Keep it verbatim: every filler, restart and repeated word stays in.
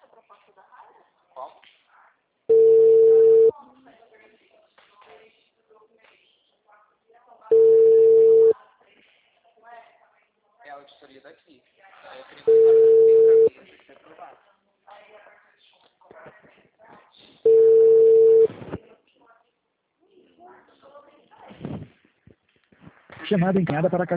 Qual? É a auditoria daqui. Eu queria que você aprovasse. Chamada encaminhada para